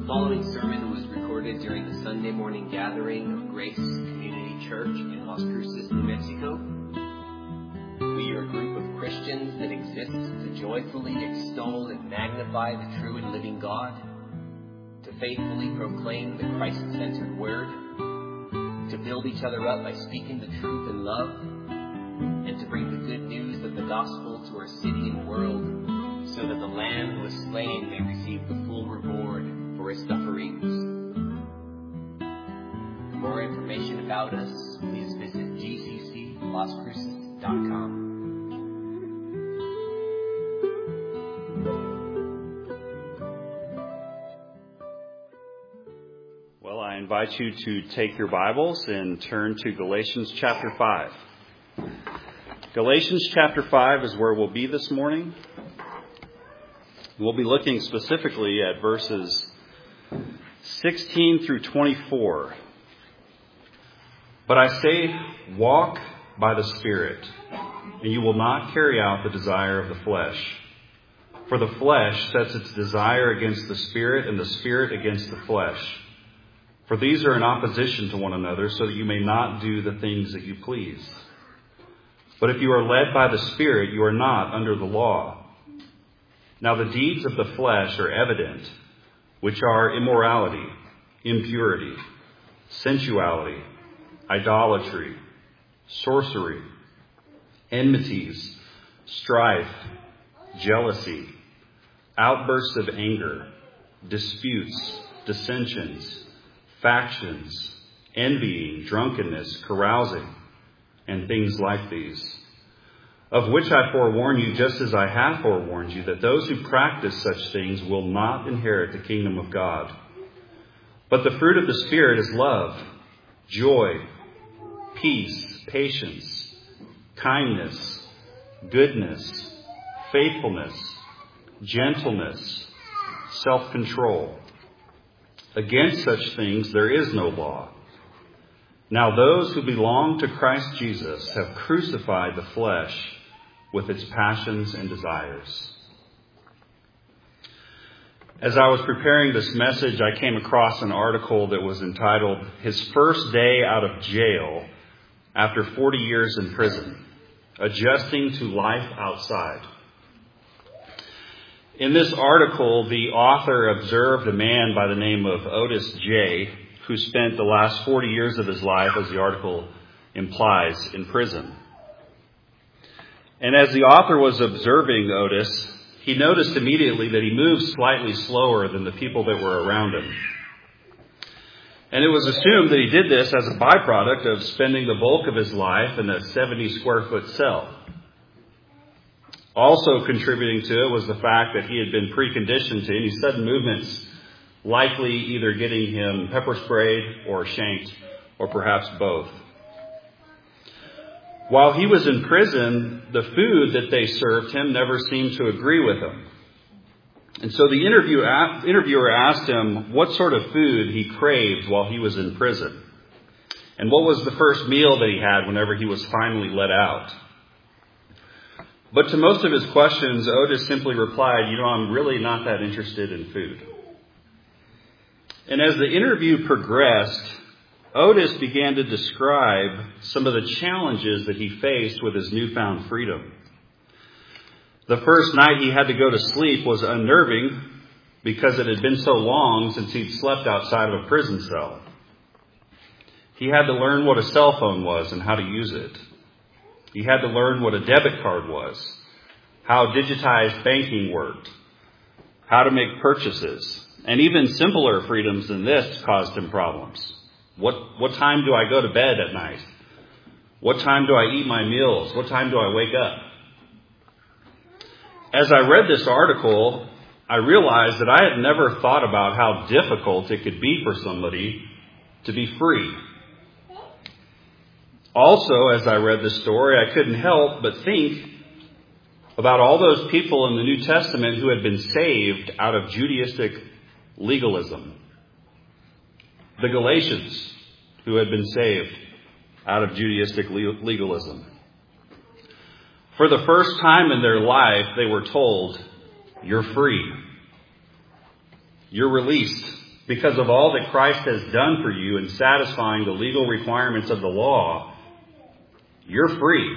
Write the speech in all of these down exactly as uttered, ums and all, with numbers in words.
The following sermon was recorded during the Sunday morning gathering of Grace Community Church in Las Cruces, New Mexico. We are a group of Christians that exists to joyfully extol and magnify the true and living God, to faithfully proclaim the Christ-centered word, to build each other up by speaking the truth in love, and to bring the good news of the gospel to our city and world, so that the Lamb who was slain may receive the full reward for his sufferings. For more information about us, please visit g c c las cruces dot com. Well, I invite you to take your Bibles and turn to Galatians chapter five. Galatians chapter five is where we'll be this morning. We'll be looking specifically at verses sixteen through twenty-four. But I say, walk by the Spirit, and you will not carry out the desire of the flesh. For the flesh sets its desire against the Spirit, and the Spirit against the flesh. For these are in opposition to one another, so that you may not do the things that you please. But if you are led by the Spirit, you are not under the law. Now the deeds of the flesh are evident, which are immorality, impurity, sensuality, idolatry, sorcery, enmities, strife, jealousy, outbursts of anger, disputes, dissensions, factions, envying, drunkenness, carousing, and things like these, of which I forewarn you, just as I have forewarned you, that those who practice such things will not inherit the kingdom of God. But the fruit of the Spirit is love, joy, peace, patience, kindness, goodness, faithfulness, gentleness, self-control. Against such things there is no law. Now those who belong to Christ Jesus have crucified the flesh with its passions and desires. As I was preparing this message, I came across an article that was entitled, "His First Day Out of Jail After forty years in Prison, Adjusting to Life Outside." In this article, the author observed a man by the name of Otis J., who spent the last forty years of his life, as the article implies, in prison. And as the author was observing Otis, he noticed immediately that he moved slightly slower than the people that were around him. And it was assumed that he did this as a byproduct of spending the bulk of his life in a seventy square foot cell. Also contributing to it was the fact that he had been preconditioned to any sudden movements likely either getting him pepper sprayed or shanked, or perhaps both. While he was in prison, the food that they served him never seemed to agree with him. And so the interview, interviewer asked him what sort of food he craved while he was in prison, and what was the first meal that he had whenever he was finally let out. But to most of his questions, Otis simply replied, you know, I'm really not that interested in food. And as the interview progressed, Otis began to describe some of the challenges that he faced with his newfound freedom. The first night he had to go to sleep was unnerving because it had been so long since he'd slept outside of a prison cell. He had to learn what a cell phone was and how to use it. He had to learn what a debit card was, how digitized banking worked, how to make purchases. And even simpler freedoms than this caused him problems. What what time do I go to bed at night? What time do I eat my meals? What time do I wake up? As I read this article, I realized that I had never thought about how difficult it could be for somebody to be free. Also, as I read the story, I couldn't help but think about all those people in the New Testament who had been saved out of Judaistic legalism. The Galatians, who had been saved out of Judaistic legalism. For the first time in their life, they were told, you're free. You're released because of all that Christ has done for you in satisfying the legal requirements of the law, you're free.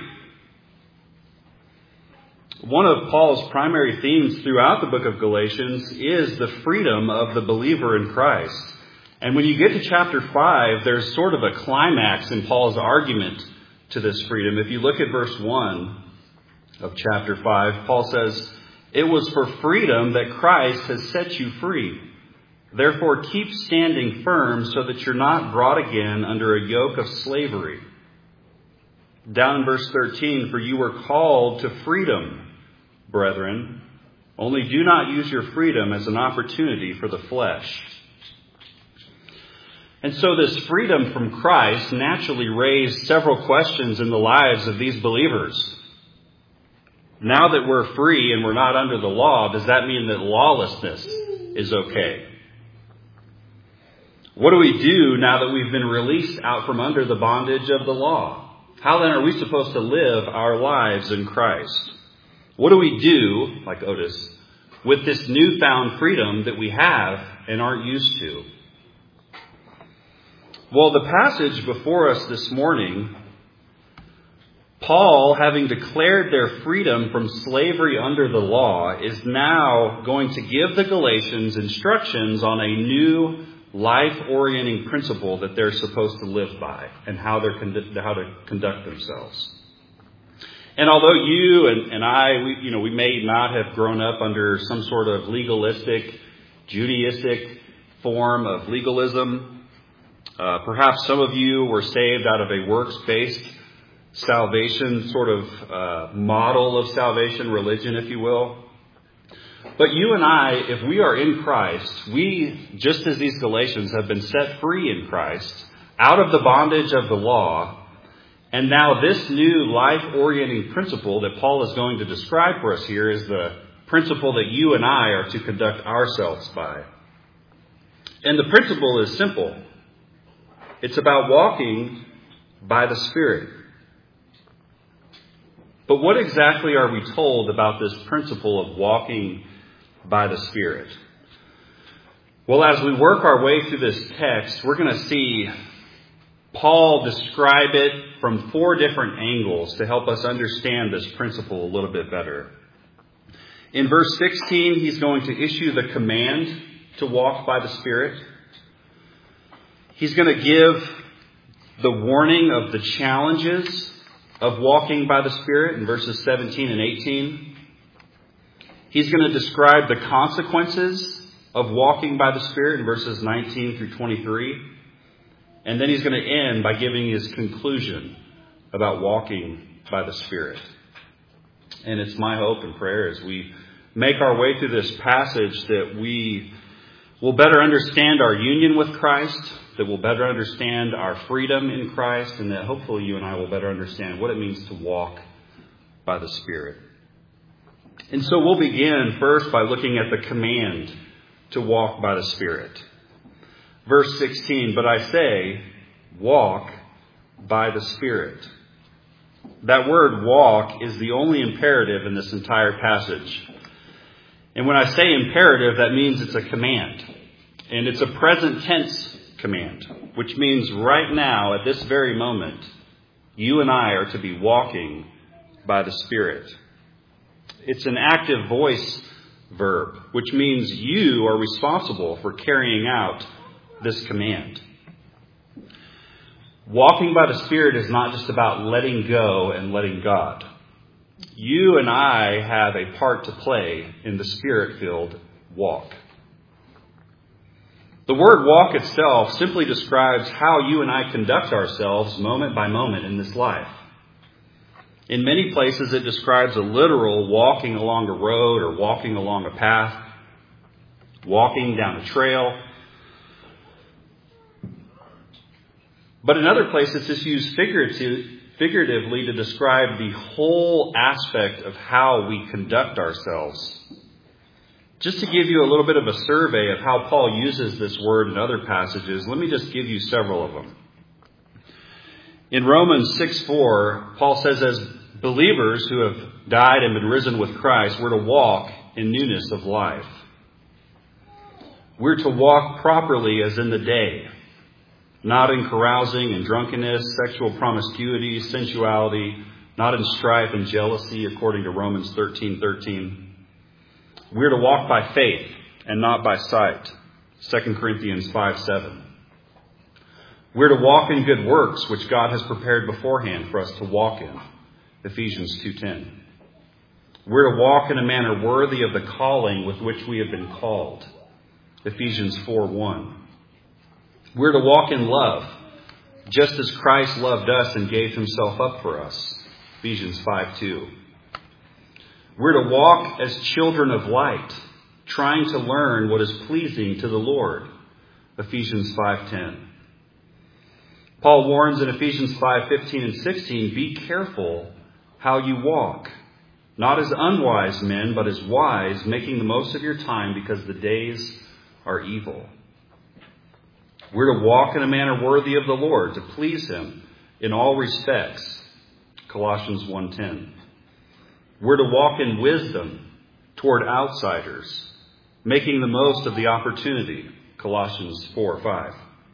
One of Paul's primary themes throughout the book of Galatians is the freedom of the believer in Christ. And when you get to chapter five, there's sort of a climax in Paul's argument to this freedom. If you look at verse one of chapter five, Paul says, "It was for freedom that Christ has set you free. Therefore keep standing firm so that you're not brought again under a yoke of slavery." Down in verse thirteen, "For you were called to freedom, brethren. Only do not use your freedom as an opportunity for the flesh." And so this freedom from Christ naturally raised several questions in the lives of these believers. Now that we're free and we're not under the law, does that mean that lawlessness is okay? What do we do now that we've been released out from under the bondage of the law? How then are we supposed to live our lives in Christ? What do we do, like Otis, with this newfound freedom that we have and aren't used to? Well, the passage before us this morning, Paul, having declared their freedom from slavery under the law, is now going to give the Galatians instructions on a new life-orienting principle that they're supposed to live by and how they're condu- how to conduct themselves. And although you and, and I, we, you know, we may not have grown up under some sort of legalistic, Judaistic form of legalism, uh, perhaps some of you were saved out of a works-based salvation sort of uh, model of salvation, religion, if you will. But you and I, if we are in Christ, we, just as these Galatians, have been set free in Christ, out of the bondage of the law. And now this new life-orienting principle that Paul is going to describe for us here is the principle that you and I are to conduct ourselves by. And the principle is simple. It's about walking by the Spirit. But what exactly are we told about this principle of walking by the Spirit? Well, as we work our way through this text, we're going to see Paul describe it from four different angles to help us understand this principle a little bit better. In verse sixteen, he's going to issue the command to walk by the Spirit. He's going to give the warning of the challenges of walking by the Spirit in verses seventeen and eighteen. He's going to describe the consequences of walking by the Spirit in verses nineteen through twenty-three. And then he's going to end by giving his conclusion about walking by the Spirit. And it's my hope and prayer as we make our way through this passage that we will better understand our union with Christ, that we'll better understand our freedom in Christ, and that hopefully you and I will better understand what it means to walk by the Spirit. And so we'll begin first by looking at the command to walk by the Spirit. Verse sixteen, "But I say, walk by the Spirit." That word walk is the only imperative in this entire passage. And when I say imperative, that means it's a command. And it's a present tense command, which means right now, at this very moment, you and I are to be walking by the Spirit. It's an active voice verb, which means you are responsible for carrying out this command. Walking by the Spirit is not just about letting go and letting God. You and I have a part to play in the Spirit-filled walk. The word walk itself simply describes how you and I conduct ourselves moment by moment in this life. In many places, it describes a literal walking along a road or walking along a path, walking down a trail. But in other places, it's used figurative, figuratively to describe the whole aspect of how we conduct ourselves. Just to give you a little bit of a survey of how Paul uses this word in other passages, let me just give you several of them. In Romans six four, Paul says, as believers who have died and been risen with Christ, we're to walk in newness of life. We're to walk properly as in the day, not in carousing and drunkenness, sexual promiscuity, sensuality, not in strife and jealousy, according to Romans thirteen thirteen. We're to walk by faith and not by sight, Second Corinthians five seven. We're to walk in good works, which God has prepared beforehand for us to walk in, Ephesians two ten. We're to walk in a manner worthy of the calling with which we have been called, Ephesians four one. We're to walk in love, just as Christ loved us and gave himself up for us, Ephesians five two. We're to walk as children of light, trying to learn what is pleasing to the Lord, Ephesians five ten. Paul warns in Ephesians five fifteen and sixteen, be careful how you walk, not as unwise men, but as wise, making the most of your time because the days are evil. We're to walk in a manner worthy of the Lord, to please him in all respects, Colossians one ten. We're to walk in wisdom toward outsiders, making the most of the opportunity, Colossians four five.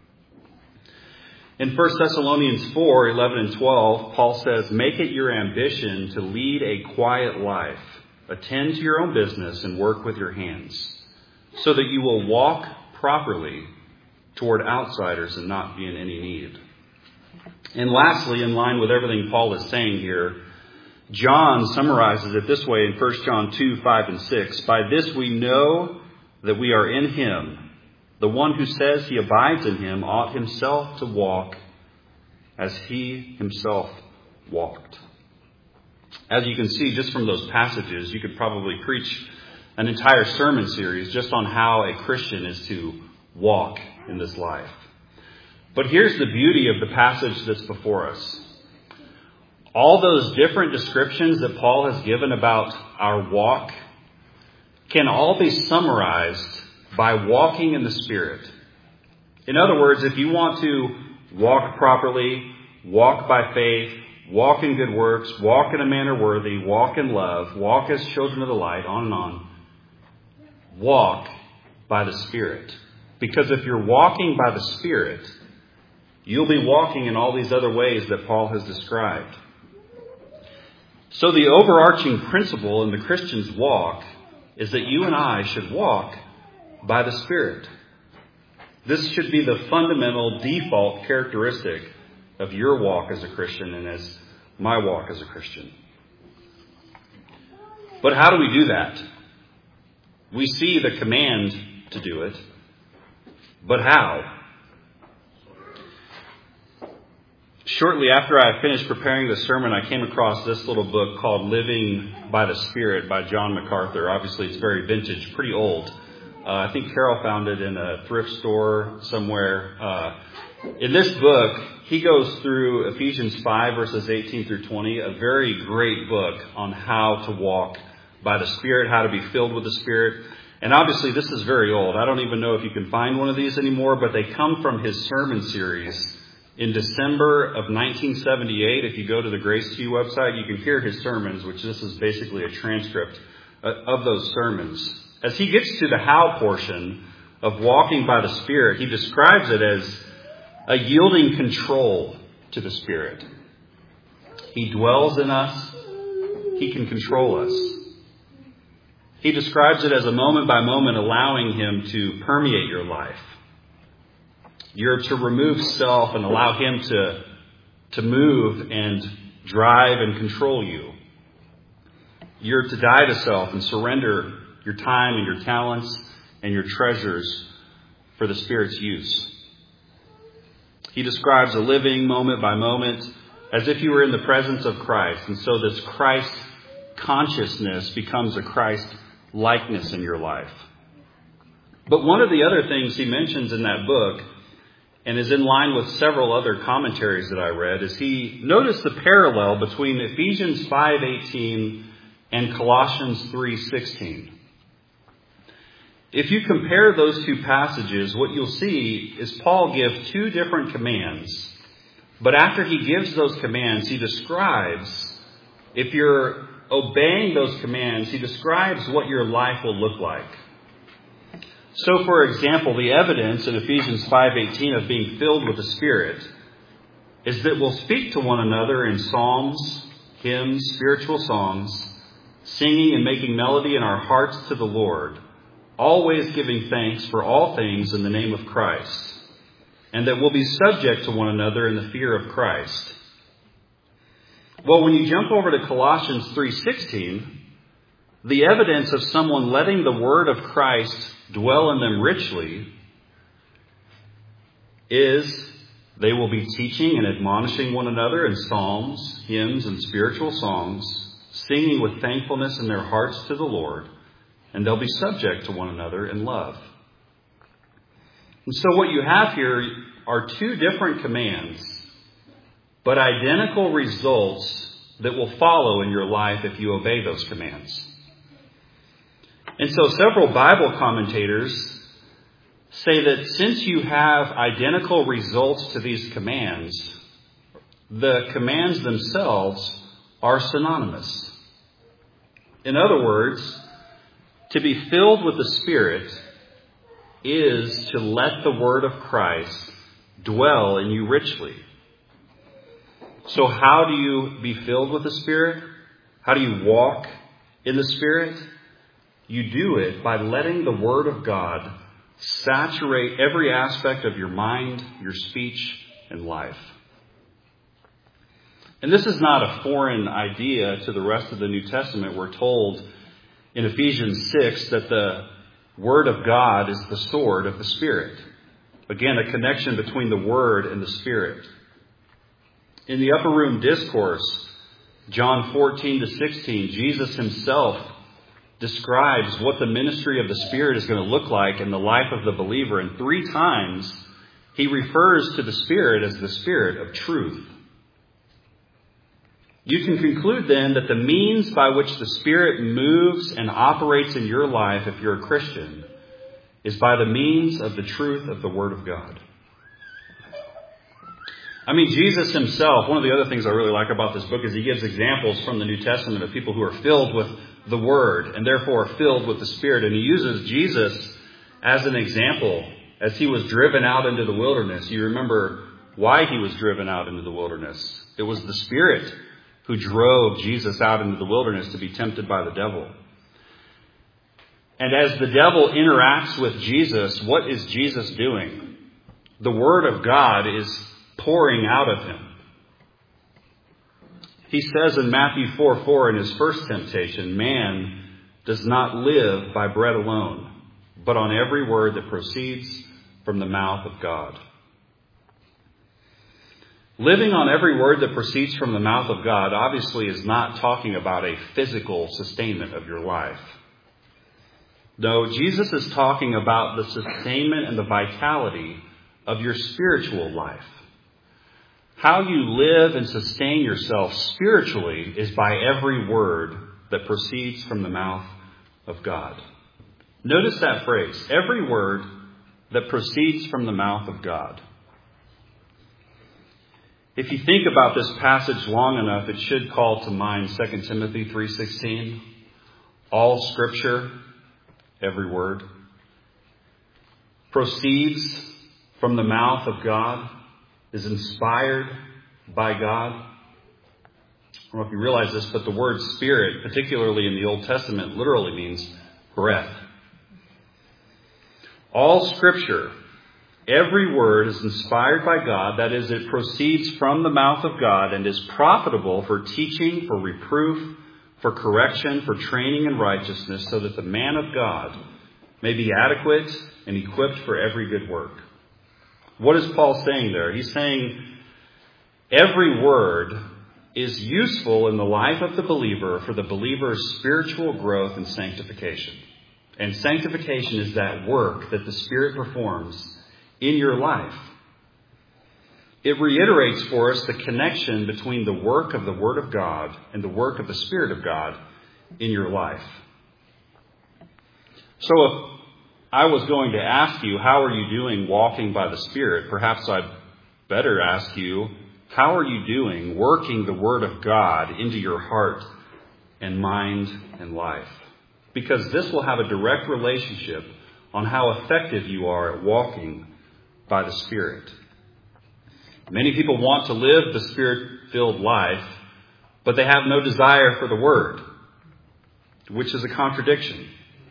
In First Thessalonians four eleven and twelve, Paul says, make it your ambition to lead a quiet life, attend to your own business, and work with your hands, so that you will walk properly toward outsiders and not be in any need. And lastly, in line with everything Paul is saying here, John summarizes it this way in First John two five and six. By this we know that we are in him. The one who says he abides in him ought himself to walk as he himself walked. As you can see just from those passages, you could probably preach an entire sermon series just on how a Christian is to walk in this life. But here's the beauty of the passage that's before us. All those different descriptions that Paul has given about our walk can all be summarized by walking in the Spirit. In other words, if you want to walk properly, walk by faith, walk in good works, walk in a manner worthy, walk in love, walk as children of the light, on and on, walk by the Spirit. Because if you're walking by the Spirit, you'll be walking in all these other ways that Paul has described. So the overarching principle in the Christian's walk is that you and I should walk by the Spirit. This should be the fundamental default characteristic of your walk as a Christian and as my walk as a Christian. But how do we do that? We see the command to do it. But how? Shortly after I finished preparing the sermon, I came across this little book called Living by the Spirit by John MacArthur. Obviously, it's very vintage, pretty old. Uh, I think Carol found it in a thrift store somewhere. Uh, in this book, he goes through Ephesians five, verses eighteen through twenty, a very great book on how to walk by the Spirit, how to be filled with the Spirit. And obviously, this is very old. I don't even know if you can find one of these anymore, but they come from his sermon series in December of nineteen seventy-eight. If you go to the Grace to You website, you can hear his sermons, which this is basically a transcript of those sermons. As he gets to the how portion of walking by the Spirit, he describes it as a yielding control to the Spirit. He dwells in us. He can control us. He describes it as a moment by moment allowing him to permeate your life. You're to remove self and allow him to, to move and drive and control you. You're to die to self and surrender your time and your talents and your treasures for the Spirit's use. He describes a living moment by moment as if you were in the presence of Christ. And so this Christ consciousness becomes a Christ likeness in your life. But one of the other things he mentions in that book, and is in line with several other commentaries that I read, is he noticed the parallel between Ephesians five eighteen and Colossians three sixteen. If you compare those two passages, what you'll see is Paul gives two different commands. But after he gives those commands, he describes, if you're obeying those commands, he describes what your life will look like. So, for example, the evidence in Ephesians five eighteen of being filled with the Spirit is that we'll speak to one another in psalms, hymns, spiritual songs, singing and making melody in our hearts to the Lord, always giving thanks for all things in the name of Christ, and that we'll be subject to one another in the fear of Christ. Well, when you jump over to Colossians three sixteen, the evidence of someone letting the word of Christ dwell in them richly is they will be teaching and admonishing one another in psalms, hymns, and spiritual songs, singing with thankfulness in their hearts to the Lord, and they'll be subject to one another in love. And so what you have here are two different commands, but identical results that will follow in your life if you obey those commands. And so several Bible commentators say that since you have identical results to these commands, the commands themselves are synonymous. In other words, to be filled with the Spirit is to let the word of Christ dwell in you richly. So how do you be filled with the Spirit? How do you walk in the Spirit? You do it by letting the Word of God saturate every aspect of your mind, your speech, and life. And this is not a foreign idea to the rest of the New Testament. We're told in Ephesians six that the Word of God is the sword of the Spirit. Again, a connection between the Word and the Spirit. In the Upper Room Discourse, John fourteen to sixteen, Jesus himself describes what the ministry of the Spirit is going to look like in the life of the believer. And three times he refers to the Spirit as the Spirit of truth. You can conclude then that the means by which the Spirit moves and operates in your life, if you're a Christian, is by the means of the truth of the Word of God. I mean, Jesus himself, one of the other things I really like about this book is he gives examples from the New Testament of people who are filled with the Word and therefore filled with the Spirit. And he uses Jesus as an example as he was driven out into the wilderness. You remember why he was driven out into the wilderness. It was the Spirit who drove Jesus out into the wilderness to be tempted by the devil. And as the devil interacts with Jesus, what is Jesus doing? The Word of God is pouring out of him. He says in Matthew four four in his first temptation, man does not live by bread alone, but on every word that proceeds from the mouth of God. Living on every word that proceeds from the mouth of God obviously is not talking about a physical sustainment of your life. No, Jesus is talking about the sustainment and the vitality of your spiritual life. How you live and sustain yourself spiritually is by every word that proceeds from the mouth of God. Notice that phrase, every word that proceeds from the mouth of God. If you think about this passage long enough, it should call to mind Second Timothy three sixteen. All Scripture, every word, proceeds from the mouth of God, is inspired by God. I don't know if you realize this, but the word Spirit, particularly in the Old Testament, literally means breath. All Scripture, every word is inspired by God. That is, it proceeds from the mouth of God and is profitable for teaching, for reproof, for correction, for training in righteousness, so that the man of God may be adequate and equipped for every good work. What is Paul saying there? He's saying every word is useful in the life of the believer for the believer's spiritual growth and sanctification. And sanctification is that work that the Spirit performs in your life. It reiterates for us the connection between the work of the Word of God and the work of the Spirit of God in your life. So if I was going to ask you, how are you doing walking by the Spirit? Perhaps I'd better ask you, how are you doing working the Word of God into your heart and mind and life? Because this will have a direct relationship on how effective you are at walking by the Spirit. Many people want to live the Spirit-filled life, but they have no desire for the Word, which is a contradiction.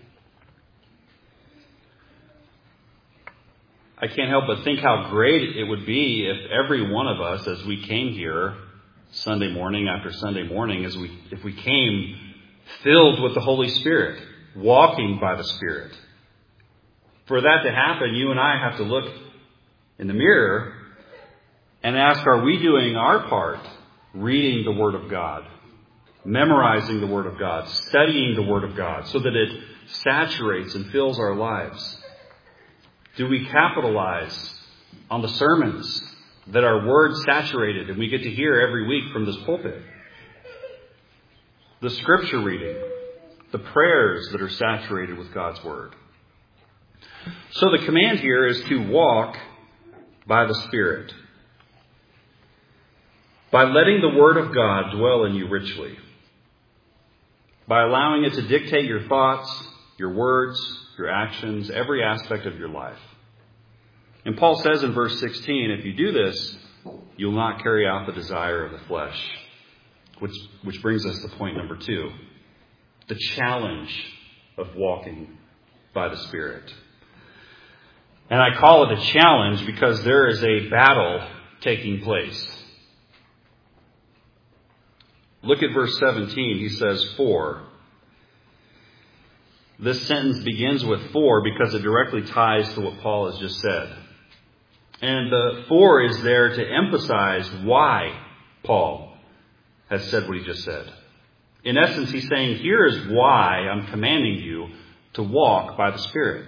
I can't help but think how great it would be if every one of us, as we came here Sunday morning after Sunday morning, as we if we came filled with the Holy Spirit, walking by the Spirit. For that to happen, you and I have to look in the mirror and ask, are we doing our part, reading the Word of God, memorizing the Word of God, studying the Word of God, so that it saturates and fills our lives? Do we capitalize on the sermons that are word saturated and we get to hear every week from this pulpit? The scripture reading, the prayers that are saturated with God's Word. So the command here is to walk by the Spirit, by letting the Word of God dwell in you richly, by allowing it to dictate your thoughts, your words, your actions, every aspect of your life. And Paul says in verse sixteen, if you do this, you'll not carry out the desire of the flesh. Which, which brings us to point number two, the challenge of walking by the Spirit. And I call it a challenge because there is a battle taking place. Look at verse seventeen. He says, for. This sentence begins with for because it directly ties to what Paul has just said. And the for is there to emphasize why Paul has said what he just said. In essence, he's saying, here is why I'm commanding you to walk by the Spirit.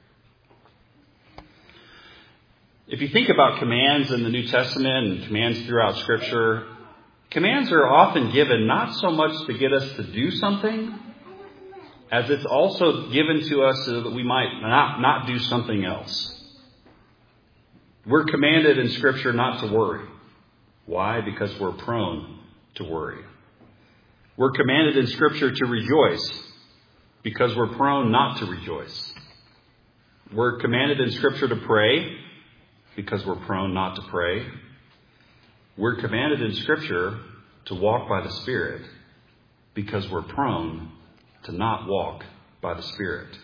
If you think about commands in the New Testament and commands throughout Scripture, commands are often given not so much to get us to do something, as it's also given to us so that we might not, not do something else. We're commanded in Scripture not to worry. Why? Because we're prone to worry. We're commanded in Scripture to rejoice because we're prone not to rejoice. We're commanded in Scripture to pray because we're prone not to pray. We're commanded in Scripture to walk by the Spirit because we're prone to not walk by the Spirit.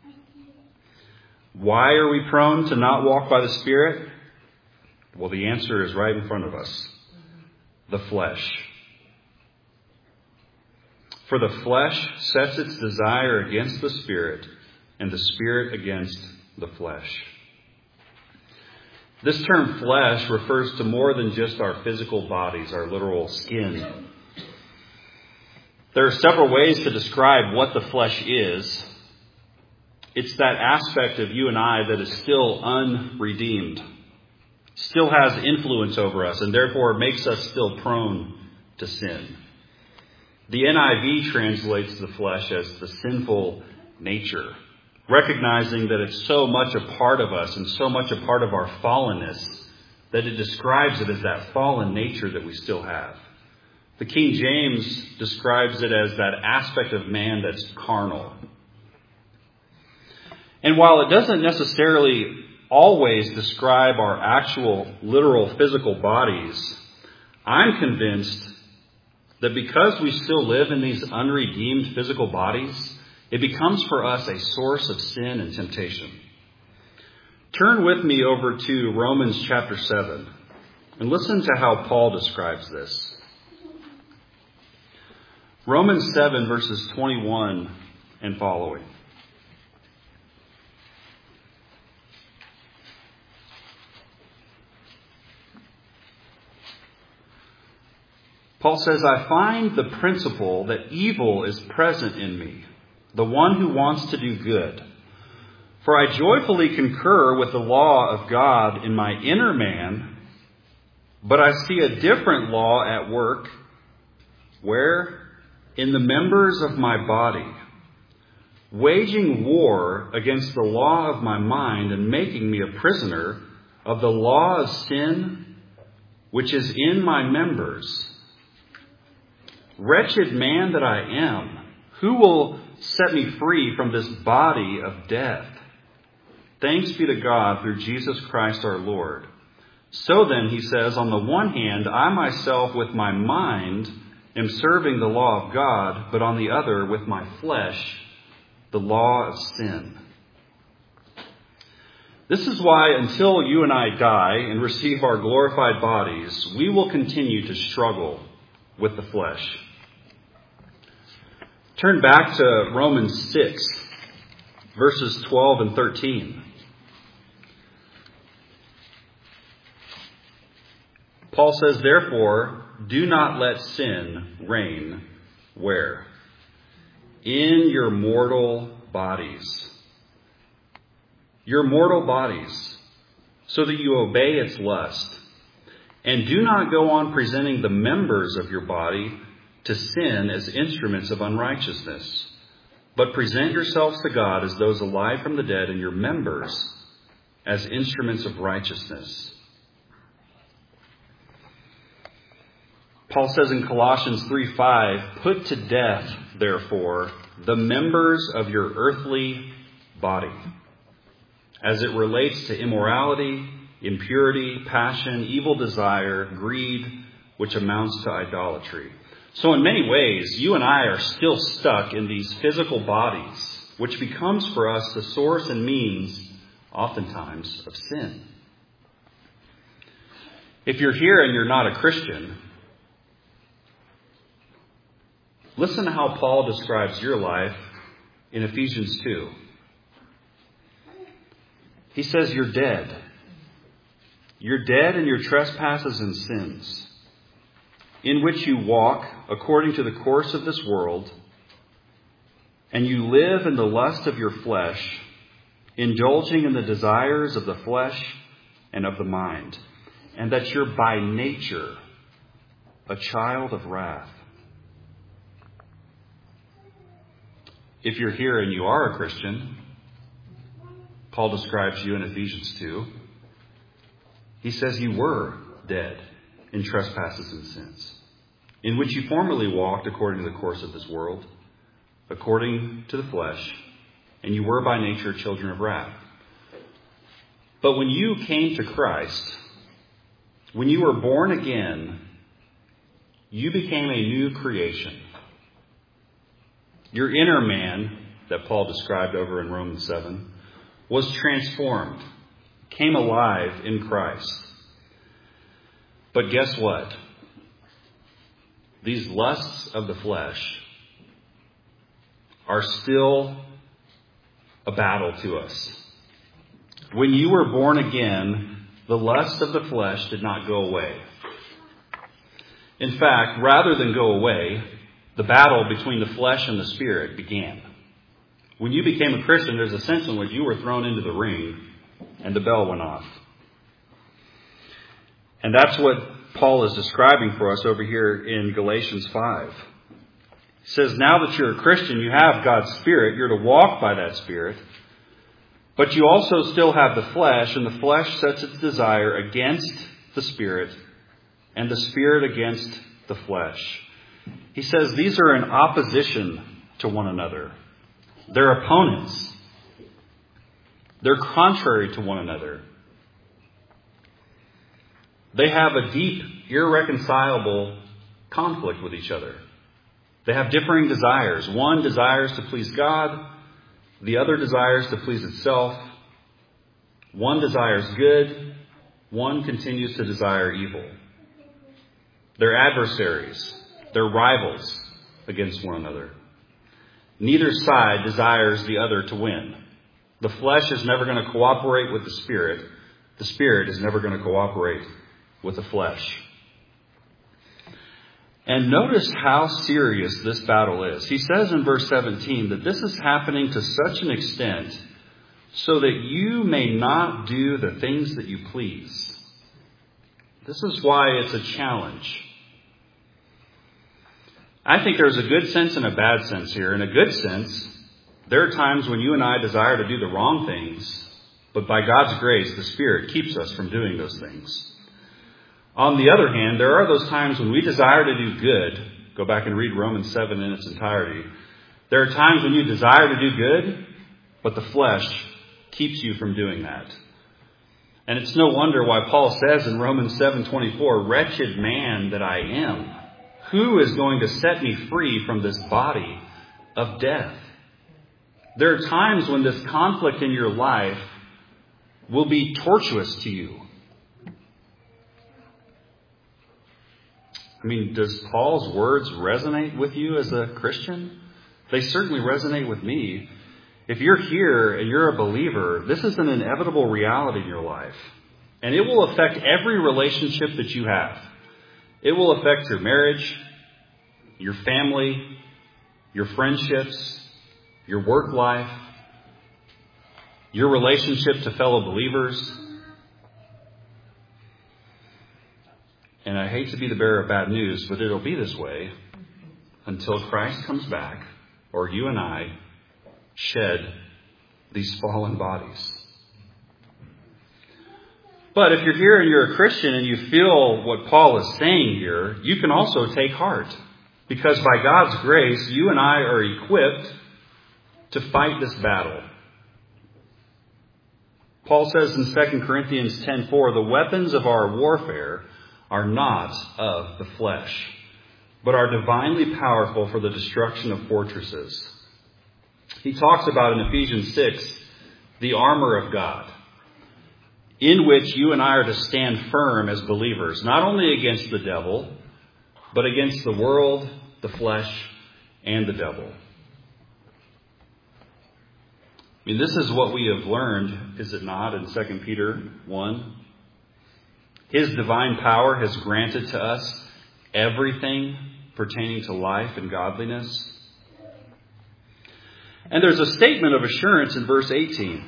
Why are we prone to not walk by the Spirit? Well, the answer is right in front of us. The flesh. For the flesh sets its desire against the Spirit, and the Spirit against the flesh. This term flesh refers to more than just our physical bodies, our literal skin. There are several ways to describe what the flesh is. It's that aspect of you and I that is still unredeemed, still has influence over us, and therefore makes us still prone to sin. The N I V translates the flesh as the sinful nature, recognizing that it's so much a part of us and so much a part of our fallenness that it describes it as that fallen nature that we still have. The King James describes it as that aspect of man that's carnal. And while it doesn't necessarily always describe our actual literal physical bodies, I'm convinced that because we still live in these unredeemed physical bodies, it becomes for us a source of sin and temptation. Turn with me over to Romans chapter seven and listen to how Paul describes this. Romans seven verses twenty-one and following. Paul says, I find the principle that evil is present in me, the one who wants to do good. For I joyfully concur with the law of God in my inner man, but I see a different law at work, where? In the members of my body, waging war against the law of my mind and making me a prisoner of the law of sin, which is in my members. Wretched man that I am, who will set me free from this body of death? Thanks be to God through Jesus Christ our Lord. So then, he says, on the one hand, I myself with my mind am serving the law of God, but on the other, with my flesh, the law of sin. This is why until you and I die and receive our glorified bodies, we will continue to struggle with the flesh. Turn back to Romans six, verses twelve and thirteen. Paul says, therefore, do not let sin reign where? In your mortal bodies. Your mortal bodies, so that you obey its lust. And do not go on presenting the members of your body to sin as instruments of unrighteousness, but present yourselves to God as those alive from the dead, and your members as instruments of righteousness. Paul says in Colossians three five, put to death, therefore, the members of your earthly body, as it relates to immorality, impurity, passion, evil desire, greed, which amounts to idolatry. So in many ways, you and I are still stuck in these physical bodies, which becomes for us the source and means, oftentimes, of sin. If you're here and you're not a Christian, listen to how Paul describes your life in Ephesians two. He says you're dead. You're dead in your trespasses and sins, in which you walk according to the course of this world, and you live in the lust of your flesh, indulging in the desires of the flesh and of the mind, and that you're by nature a child of wrath. If you're here and you are a Christian, Paul describes you in Ephesians two. He says you were dead in trespasses and sins, in which you formerly walked according to the course of this world, according to the flesh, and you were by nature children of wrath. But when you came to Christ, when you were born again, you became a new creation. Your inner man, that Paul described over in Romans seven, was transformed, came alive in Christ. But guess what? These lusts of the flesh are still a battle to us. When you were born again, the lust of the flesh did not go away. In fact, rather than go away, the battle between the flesh and the spirit began. When you became a Christian, there's a sense in which you were thrown into the ring and the bell went off. And that's what Paul is describing for us over here in Galatians five. He says, now that you're a Christian, you have God's Spirit. You're to walk by that Spirit. But you also still have the flesh, and the flesh sets its desire against the Spirit, and the Spirit against the flesh. He says these are in opposition to one another. They're opponents. They're contrary to one another. They have a deep, irreconcilable conflict with each other. They have differing desires. One desires to please God. The other desires to please itself. One desires good. One continues to desire evil. They're adversaries. They're rivals against one another. Neither side desires the other to win. The flesh is never going to cooperate with the Spirit. The Spirit is never going to cooperate with the flesh. And notice how serious this battle is. He says in verse seventeen that this is happening to such an extent so that you may not do the things that you please. This is why it's a challenge. I think there's a good sense and a bad sense here. In a good sense, there are times when you and I desire to do the wrong things, but by God's grace, the Spirit keeps us from doing those things. On the other hand, there are those times when we desire to do good. Go back and read Romans seven in its entirety. There are times when you desire to do good, but the flesh keeps you from doing that. And it's no wonder why Paul says in Romans seven twenty-four, "Wretched man that I am, who is going to set me free from this body of death?" There are times when this conflict in your life will be tortuous to you. I mean, does Paul's words resonate with you as a Christian? They certainly resonate with me. If you're here and you're a believer, this is an inevitable reality in your life. And it will affect every relationship that you have. It will affect your marriage, your family, your friendships, your work life, your relationship to fellow believers. And I hate to be the bearer of bad news, but it'll be this way until Christ comes back or you and I shed these fallen bodies. But if you're here and you're a Christian and you feel what Paul is saying here, you can also take heart. Because by God's grace, you and I are equipped to fight this battle. Paul says in Second Corinthians ten four, "The weapons of our warfare are not of the flesh, but are divinely powerful for the destruction of fortresses." He talks about in Ephesians six, the armor of God, in which you and I are to stand firm as believers, not only against the devil, but against the world, the flesh, and the devil. I mean, this is what we have learned, is it not, in Second Peter one? His divine power has granted to us everything pertaining to life and godliness. And there's a statement of assurance in verse eighteen.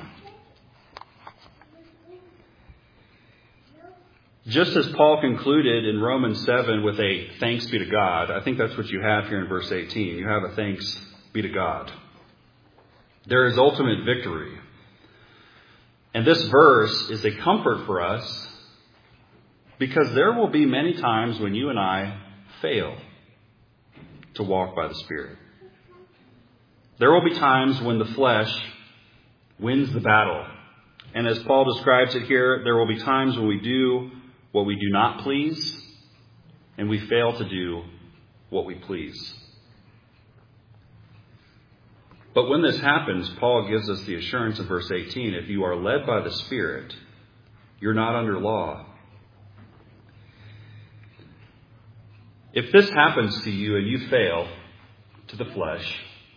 Just as Paul concluded in Romans seven with a thanks be to God, I think that's what you have here in verse eighteen. You have a thanks be to God. There is ultimate victory. And this verse is a comfort for us because there will be many times when you and I fail to walk by the Spirit. There will be times when the flesh wins the battle. And as Paul describes it here, there will be times when we do what we do not please, and we fail to do what we please. But when this happens, Paul gives us the assurance in verse eighteen, if you are led by the Spirit, you're not under law. If this happens to you and you fail to the flesh,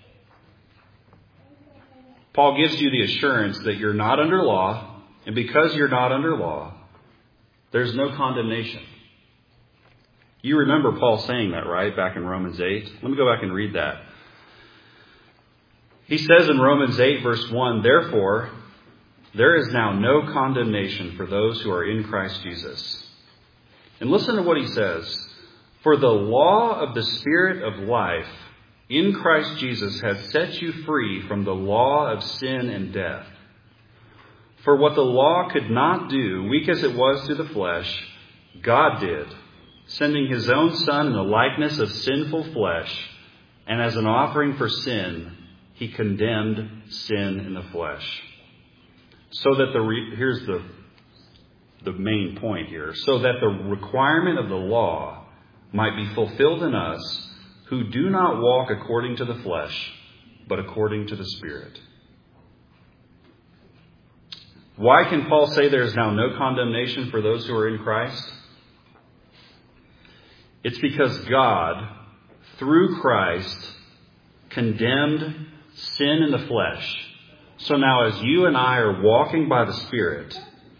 Paul gives you the assurance that you're not under law, and because you're not under law, there's no condemnation. You remember Paul saying that, right? Back in Romans eight. Let me go back and read that. He says in Romans eight, verse one, "Therefore, there is now no condemnation for those who are in Christ Jesus." And listen to what he says. "For the law of the Spirit of life in Christ Jesus has set you free from the law of sin and death. For what the law could not do, weak as it was through the flesh, God did, sending his own Son in the likeness of sinful flesh, and as an offering for sin, he condemned sin in the flesh. So that the, re- here's the, the main point here, so that the requirement of the law might be fulfilled in us who do not walk according to the flesh, but according to the Spirit." Why can Paul say there is now no condemnation for those who are in Christ? It's because God, through Christ, condemned sin in the flesh. So now as you and I are walking by the Spirit,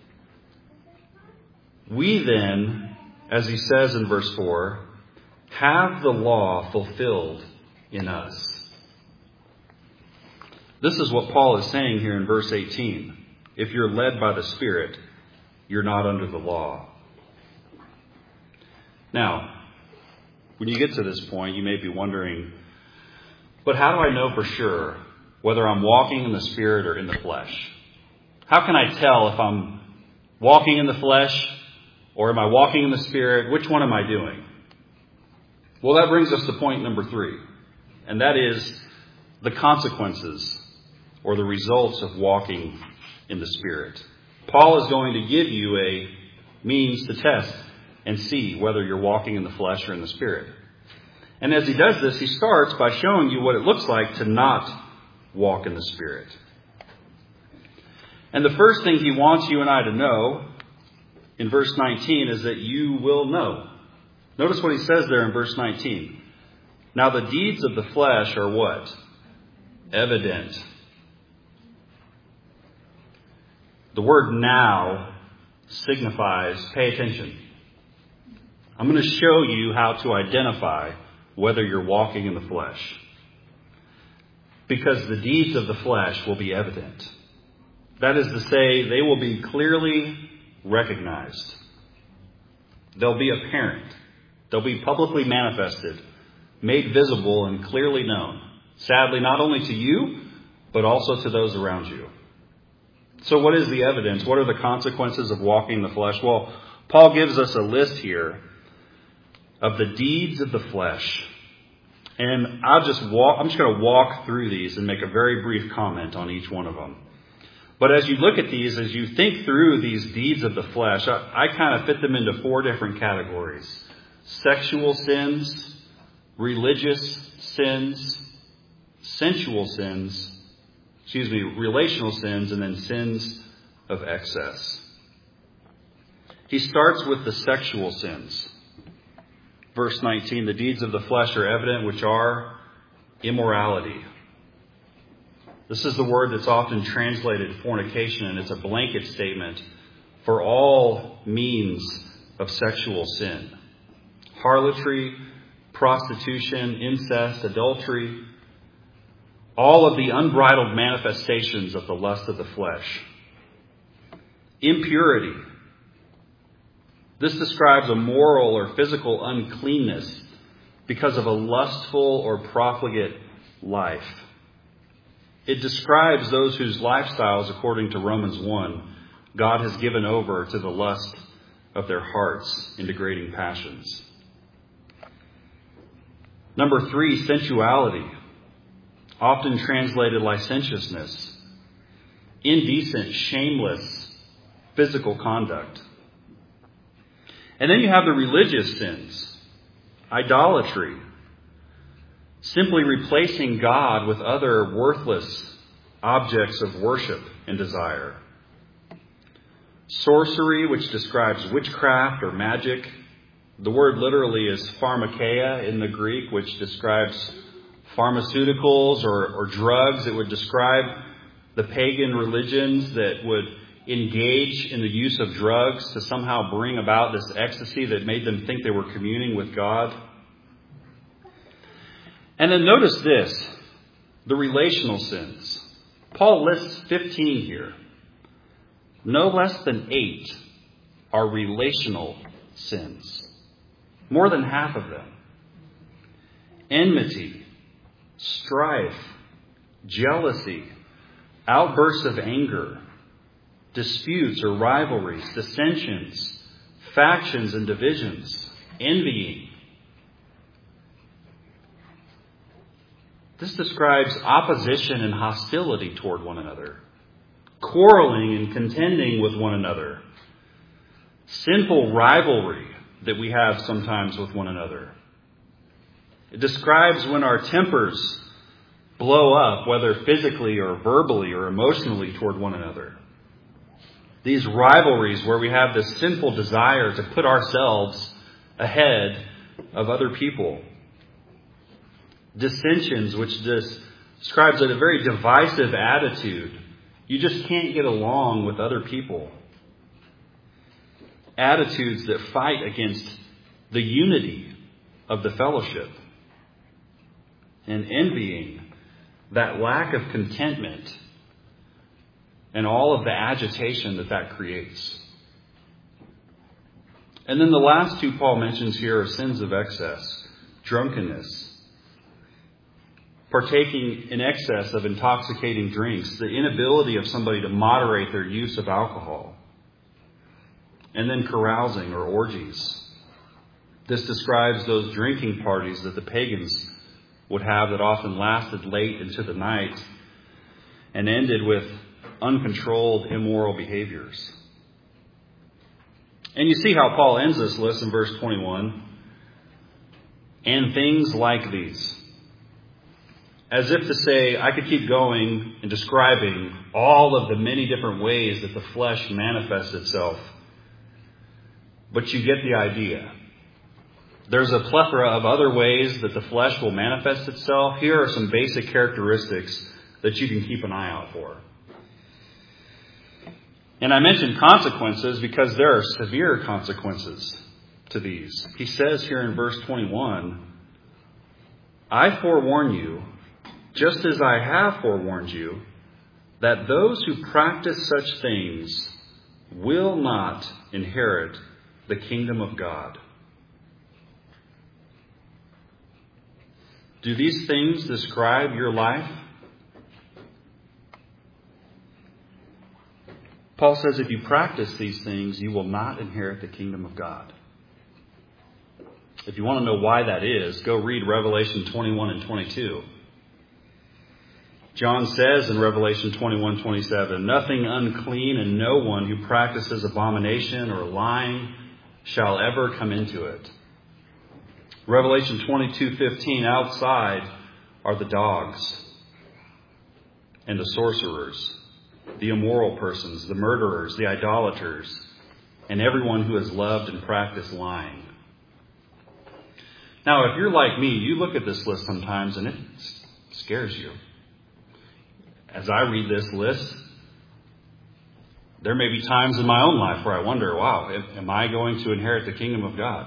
we then, as he says in verse four, have the law fulfilled in us. This is what Paul is saying here in verse eighteen. If you're led by the Spirit, you're not under the law. Now, when you get to this point, you may be wondering, but how do I know for sure whether I'm walking in the Spirit or in the flesh? How can I tell if I'm walking in the flesh or am I walking in the Spirit? Which one am I doing? Well, that brings us to point number three, and that is the consequences or the results of walking in the Spirit. Paul is going to give you a means to test and see whether you're walking in the flesh or in the Spirit. And as he does this, he starts by showing you what it looks like to not walk in the Spirit. And the first thing he wants you and I to know in verse nineteen is that you will know. Notice what he says there in verse nineteen. Now the deeds of the flesh are what? Evident. The word now signifies pay attention. I'm going to show you how to identify whether you're walking in the flesh. Because the deeds of the flesh will be evident. That is to say, they will be clearly recognized. They'll be apparent. They'll be publicly manifested, made visible and clearly known. Sadly, not only to you, but also to those around you. So what is the evidence? What are the consequences of walking in the flesh? Well, Paul gives us a list here of the deeds of the flesh. And I'll just walk, I'm just going to walk through these and make a very brief comment on each one of them. But as you look at these, as you think through these deeds of the flesh, I, I kind of fit them into four different categories. Sexual sins, religious sins, sensual sins, excuse me, relational sins, and then sins of excess. He starts with the sexual sins. Verse nineteen, the deeds of the flesh are evident, which are immorality. This is the word that's often translated fornication, and it's a blanket statement for all means of sexual sin. Harlotry, prostitution, incest, adultery, all of the unbridled manifestations of the lust of the flesh. Impurity. This describes a moral or physical uncleanness because of a lustful or profligate life. It describes those whose lifestyles, according to Romans one, God has given over to the lust of their hearts in degrading passions. Number three, sensuality, often translated licentiousness, indecent, shameless physical conduct. And then you have the religious sins, idolatry, simply replacing God with other worthless objects of worship and desire. Sorcery, which describes witchcraft or magic. The word literally is pharmakeia in the Greek, which describes pharmaceuticals or, or drugs. It would describe the pagan religions that would engage in the use of drugs to somehow bring about this ecstasy that made them think they were communing with God. And then notice this, the relational sins. Paul lists fifteen here. No less than eight are relational sins. More than half of them. Enmity, strife, jealousy, outbursts of anger, disputes or rivalries, dissensions, factions and divisions, envying. This describes opposition and hostility toward one another, quarreling and contending with one another, sinful rivalry that we have sometimes with one another. It describes when our tempers blow up, whether physically or verbally or emotionally toward one another. These rivalries where we have this sinful desire to put ourselves ahead of other people. Dissensions, which describes a very divisive attitude. You just can't get along with other people. Attitudes that fight against the unity of the fellowship. And envying, that lack of contentment and all of the agitation that that creates. And then the last two Paul mentions here are sins of excess, drunkenness, partaking in excess of intoxicating drinks, the inability of somebody to moderate their use of alcohol, and then carousing or orgies. This describes those drinking parties that the pagans would have that often lasted late into the night and ended with uncontrolled, immoral behaviors. And you see how Paul ends this list in verse twenty-one. And things like these. As if to say, I could keep going and describing all of the many different ways that the flesh manifests itself. But you get the idea. There's a plethora of other ways that the flesh will manifest itself. Here are some basic characteristics that you can keep an eye out for. And I mentioned consequences because there are severe consequences to these. He says here in verse twenty-one, I forewarn you, just as I have forewarned you, that those who practice such things will not inherit the kingdom of God. Do these things describe your life? Paul says if you practice these things, you will not inherit the kingdom of God. If you want to know why that is, go read Revelation twenty-one and twenty-two. John says in Revelation twenty-one twenty-seven, nothing unclean and no one who practices abomination or lying shall ever come into it. Revelation twenty-two fifteen, outside are the dogs and the sorcerers, the immoral persons, the murderers, the idolaters, and everyone who has loved and practiced lying. Now, if you're like me, you look at this list sometimes and it scares you. As I read this list, there may be times in my own life where I wonder, wow, am I going to inherit the kingdom of God?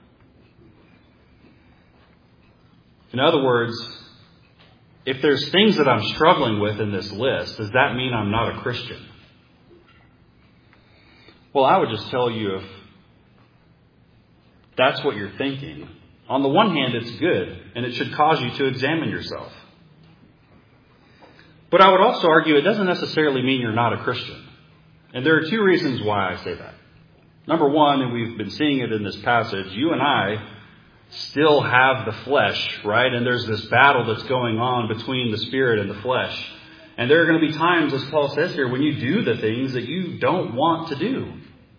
In other words, if there's things that I'm struggling with in this list, does that mean I'm not a Christian? Well, I would just tell you if that's what you're thinking. On the one hand, it's good, and it should cause you to examine yourself. But I would also argue it doesn't necessarily mean you're not a Christian. And there are two reasons why I say that. Number one, and we've been seeing it in this passage, you and I still have the flesh, right? And there's this battle that's going on between the spirit and the flesh. And there are going to be times, as Paul says here, when you do the things that you don't want to do.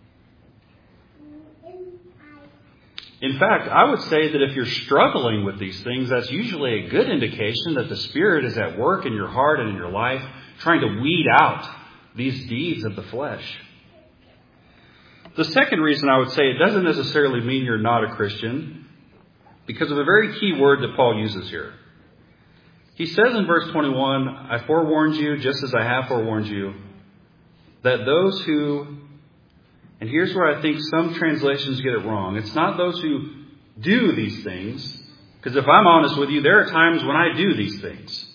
In fact, I would say that if you're struggling with these things, that's usually a good indication that the Spirit is at work in your heart and in your life, trying to weed out these deeds of the flesh. The second reason I would say it doesn't necessarily mean you're not a Christian, because of a very key word that Paul uses here. He says in verse twenty-one, I forewarned you, just as I have forewarned you, that those who... And here's where I think some translations get it wrong. It's not those who do these things. Because if I'm honest with you, there are times when I do these things.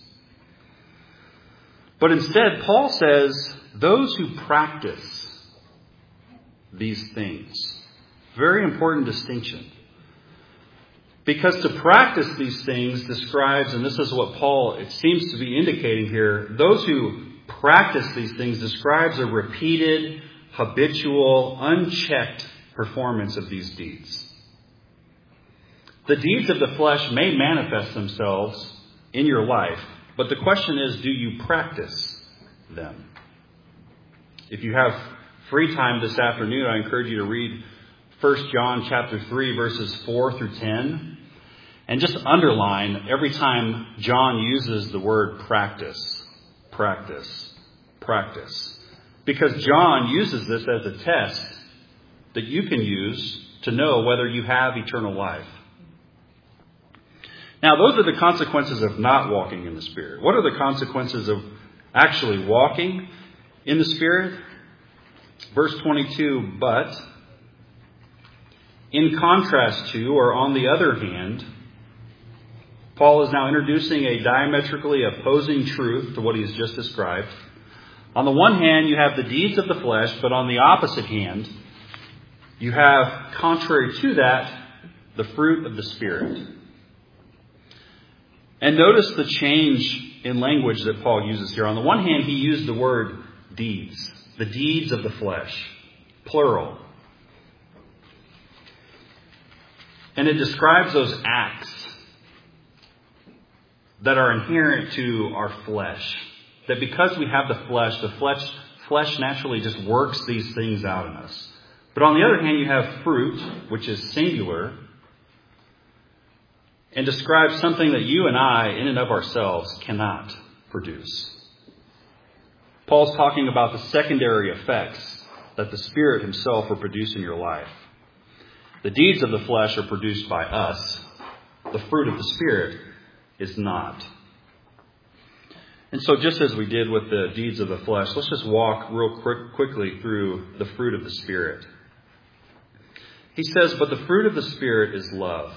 But instead, Paul says, those who practice these things. Very important distinction. Because to practice these things describes, and this is what Paul, it seems to be indicating here, those who practice these things describes a repeated, habitual, unchecked performance of these deeds. The deeds of the flesh may manifest themselves in your life, but the question is, do you practice them? If you have free time this afternoon, I encourage you to read First John chapter three, verses four through ten, and just underline every time John uses the word practice, practice, practice. Because John uses this as a test that you can use to know whether you have eternal life. Now, those are the consequences of not walking in the Spirit. What are the consequences of actually walking in the Spirit? Verse twenty-two, but in contrast to, or on the other hand, Paul is now introducing a diametrically opposing truth to what he has just described. On the one hand, you have the deeds of the flesh, but on the opposite hand, you have, contrary to that, the fruit of the Spirit. And notice the change in language that Paul uses here. On the one hand, he used the word deeds, the deeds of the flesh, plural. And it describes those acts that are inherent to our flesh. that because we have the flesh, the flesh, flesh naturally just works these things out in us. But on the other hand, you have fruit, which is singular, and describes something that you and I, in and of ourselves, cannot produce. Paul's talking about the secondary effects that the Spirit himself will produce in your life. The deeds of the flesh are produced by us. The fruit of the Spirit is not. And so just as we did with the deeds of the flesh, let's just walk real quick, quickly through the fruit of the Spirit. He says, but the fruit of the Spirit is love.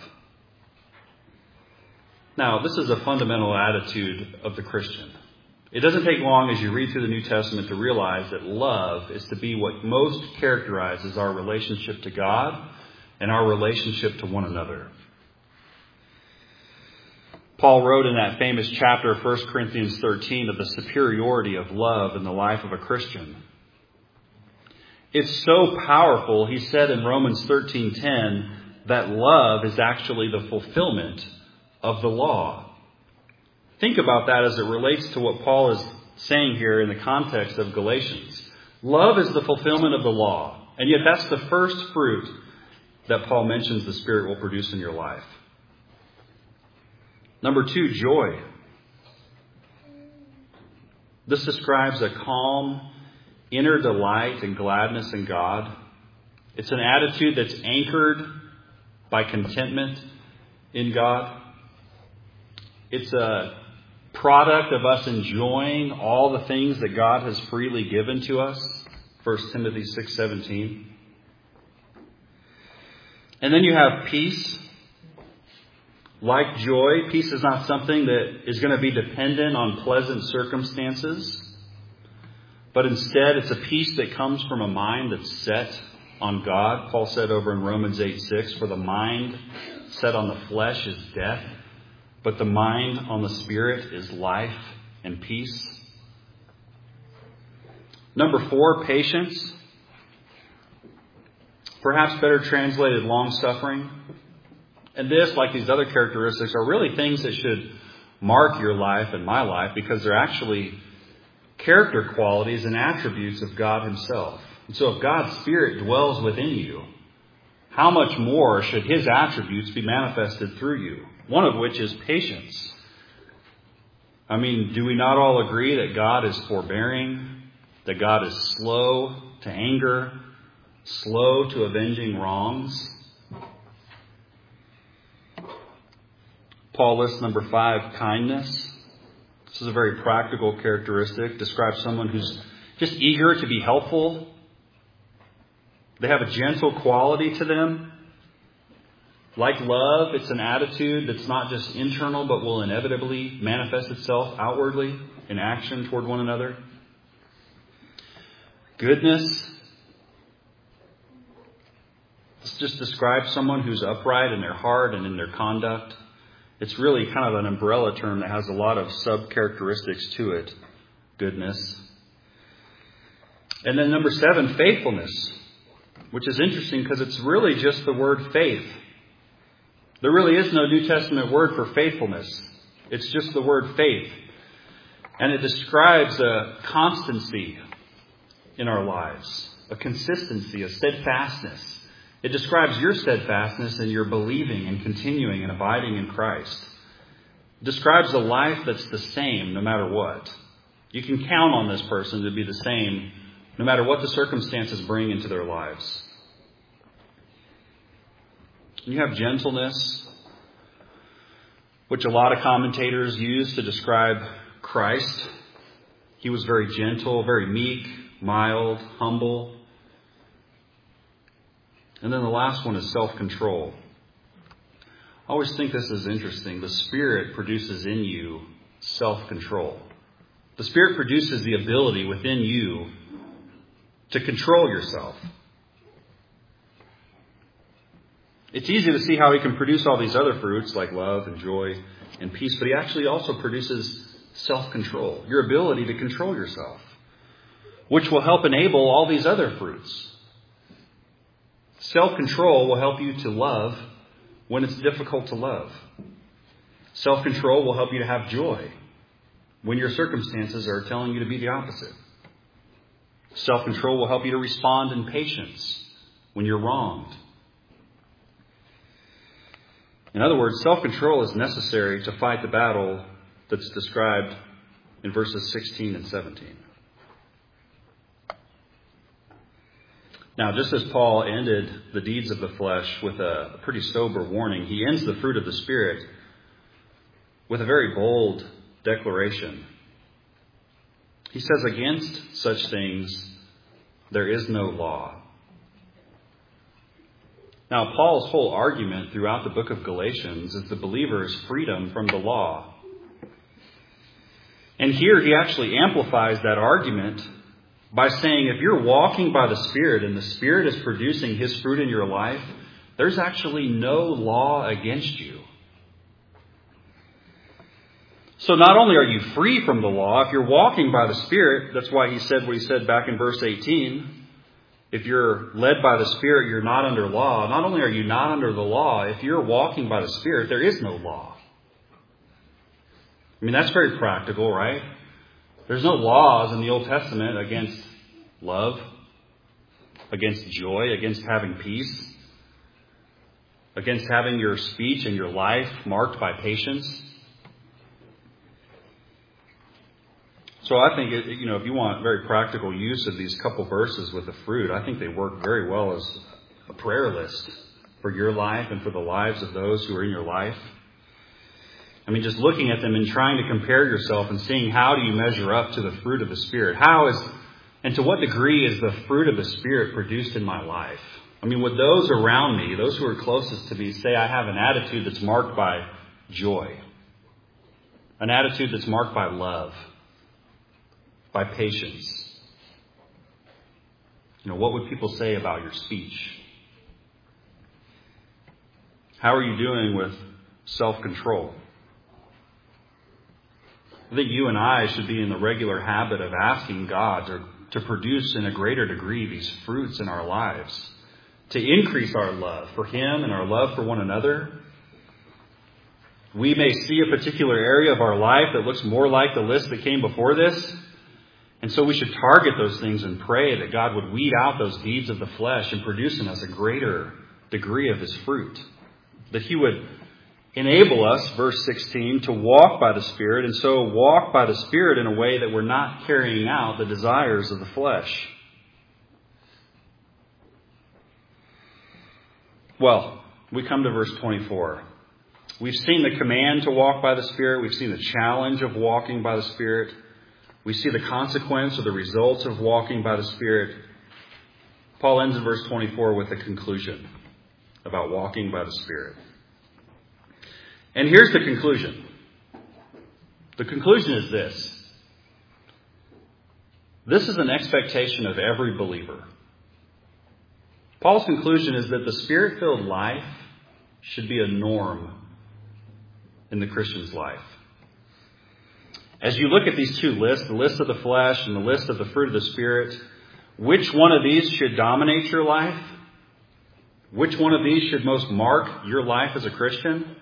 Now, this is a fundamental attitude of the Christian. It doesn't take long as you read through the New Testament to realize that love is to be what most characterizes our relationship to God and our relationship to one another. Paul wrote in that famous chapter of First Corinthians thirteen of the superiority of love in the life of a Christian. It's so powerful, he said in Romans thirteen ten, that love is actually the fulfillment of the law. Think about that as it relates to what Paul is saying here in the context of Galatians. Love is the fulfillment of the law. And yet that's the first fruit that Paul mentions the Spirit will produce in your life. Number two, joy. This describes a calm, inner delight and gladness in God. It's an attitude that's anchored by contentment in God. It's a product of us enjoying all the things that God has freely given to us. First Timothy six seventeen. And then you have peace. Like joy, peace is not something that is going to be dependent on pleasant circumstances. But instead, it's a peace that comes from a mind that's set on God. Paul said over in Romans eight six, for the mind set on the flesh is death, but the mind on the Spirit is life and peace. Number four, patience. Perhaps better translated, long-suffering. And this, like these other characteristics, are really things that should mark your life and my life because they're actually character qualities and attributes of God himself. And so if God's Spirit dwells within you, how much more should his attributes be manifested through you? One of which is patience. I mean, do we not all agree that God is forbearing, that God is slow to anger, slow to avenging wrongs? Paul lists number five, kindness. This is a very practical characteristic. Describes someone who's just eager to be helpful. They have a gentle quality to them. Like love, it's an attitude that's not just internal, but will inevitably manifest itself outwardly in action toward one another. Goodness. This just describes someone who's upright in their heart and in their conduct. It's really kind of an umbrella term that has a lot of sub-characteristics to it. Goodness. And then number seven, faithfulness, which is interesting because it's really just the word faith. There really is no New Testament word for faithfulness. It's just the word faith. And it describes a constancy in our lives, a consistency, a steadfastness. It describes your steadfastness and your believing and continuing and abiding in Christ. It describes a life that's the same no matter what. You can count on this person to be the same no matter what the circumstances bring into their lives. You have gentleness, which a lot of commentators use to describe Christ. He was very gentle, very meek, mild, humble. And then the last one is self-control. I always think this is interesting. The Spirit produces in you self-control. The Spirit produces the ability within you to control yourself. It's easy to see how he can produce all these other fruits like love and joy and peace, but he actually also produces self-control, your ability to control yourself, which will help enable all these other fruits. Self-control will help you to love when it's difficult to love. Self-control will help you to have joy when your circumstances are telling you to be the opposite. Self-control will help you to respond in patience when you're wronged. In other words, self-control is necessary to fight the battle that's described in verses sixteen and seventeen. Now, just as Paul ended the deeds of the flesh with a pretty sober warning, he ends the fruit of the Spirit with a very bold declaration. He says, against such things there is no law. Now, Paul's whole argument throughout the book of Galatians is the believer's freedom from the law. And here he actually amplifies that argument by saying if you're walking by the Spirit and the Spirit is producing His fruit in your life, there's actually no law against you. So not only are you free from the law, if you're walking by the Spirit, that's why he said what he said back in verse eighteen. If you're led by the Spirit, you're not under law. Not only are you not under the law, if you're walking by the Spirit, there is no law. I mean, that's very practical, right? There's no laws in the Old Testament against love, against joy, against having peace, against having your speech and your life marked by patience. So I think, it, you know, if you want very practical use of these couple verses with the fruit, I think they work very well as a prayer list for your life and for the lives of those who are in your life. I mean, just looking at them and trying to compare yourself and seeing how do you measure up to the fruit of the Spirit? How is, and to what degree is the fruit of the Spirit produced in my life? I mean, would those around me, those who are closest to me, say I have an attitude that's marked by joy? An attitude that's marked by love? By patience? You know, what would people say about your speech? How are you doing with self-control? I think you and I should be in the regular habit of asking God to, to produce in a greater degree these fruits in our lives, to increase our love for Him and our love for one another. We may see a particular area of our life that looks more like the list that came before this, and so we should target those things and pray that God would weed out those deeds of the flesh and produce in us a greater degree of His fruit, that He would enable us, verse sixteen, to walk by the Spirit, and so walk by the Spirit in a way that we're not carrying out the desires of the flesh. Well, we come to verse twenty-four. We've seen the command to walk by the Spirit. We've seen the challenge of walking by the Spirit. We see the consequence or the results of walking by the Spirit. Paul ends in verse twenty-four with a conclusion about walking by the Spirit. And here's the conclusion. The conclusion is this. This is an expectation of every believer. Paul's conclusion is that the Spirit-filled life should be a norm in the Christian's life. As you look at these two lists, the list of the flesh and the list of the fruit of the Spirit, which one of these should dominate your life? Which one of these should most mark your life as a Christian?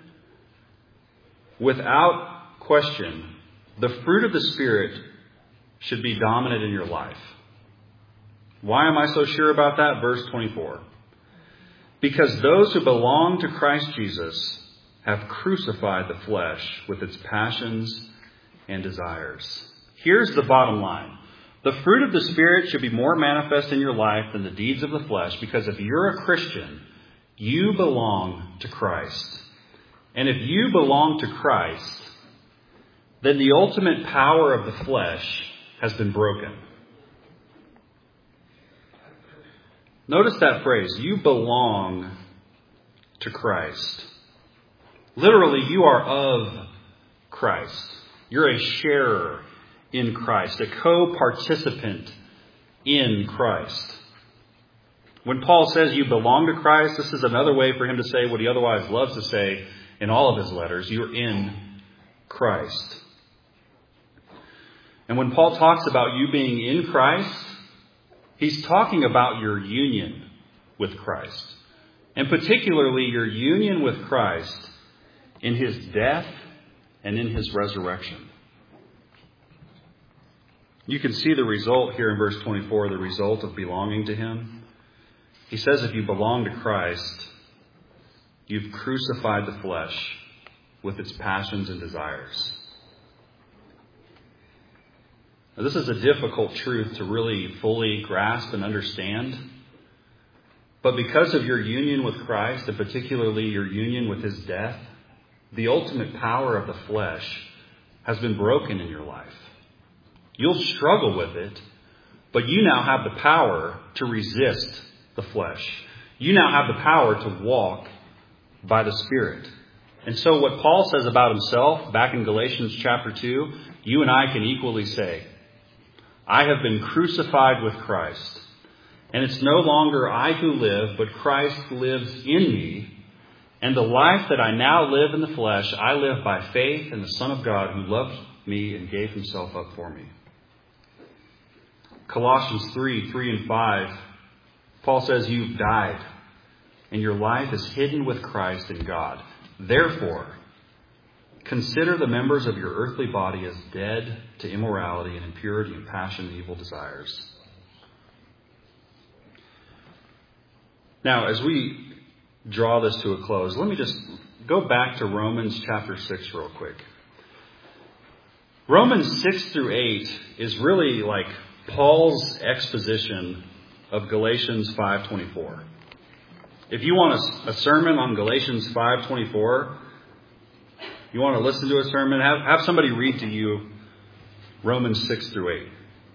Without question, the fruit of the Spirit should be dominant in your life. Why am I so sure about that? Verse twenty-four. Because those who belong to Christ Jesus have crucified the flesh with its passions and desires. Here's the bottom line. The fruit of the Spirit should be more manifest in your life than the deeds of the flesh, because if you're a Christian, you belong to Christ. And if you belong to Christ, then the ultimate power of the flesh has been broken. Notice that phrase, you belong to Christ. Literally, you are of Christ. You're a sharer in Christ, a co-participant in Christ. When Paul says you belong to Christ, this is another way for him to say what he otherwise loves to say in all of his letters. You're in Christ. And when Paul talks about you being in Christ, he's talking about your union with Christ. And particularly your union with Christ in His death and in His resurrection. You can see the result here in verse twenty-four, the result of belonging to him. He says if you belong to Christ, you've crucified the flesh with its passions and desires. Now, this is a difficult truth to really fully grasp and understand. But because of your union with Christ, and particularly your union with his death, the ultimate power of the flesh has been broken in your life. You'll struggle with it, but you now have the power to resist the flesh. You now have the power to walk by the Spirit. And so what Paul says about himself back in Galatians chapter two, you and I can equally say, I have been crucified with Christ. And it's no longer I who live, but Christ lives in me. And the life that I now live in the flesh, I live by faith in the Son of God who loved me and gave himself up for me. Colossians three, three and five, Paul says, you've died, and your life is hidden with Christ in God. Therefore, consider the members of your earthly body as dead to immorality and impurity and passion and evil desires. Now, as we draw this to a close, let me just go back to Romans chapter six real quick. Romans six through eight is really like Paul's exposition of Galatians five twenty-four. If you want a, a sermon on Galatians five twenty-four, you want to listen to a sermon, have, have somebody read to you Romans six through eight.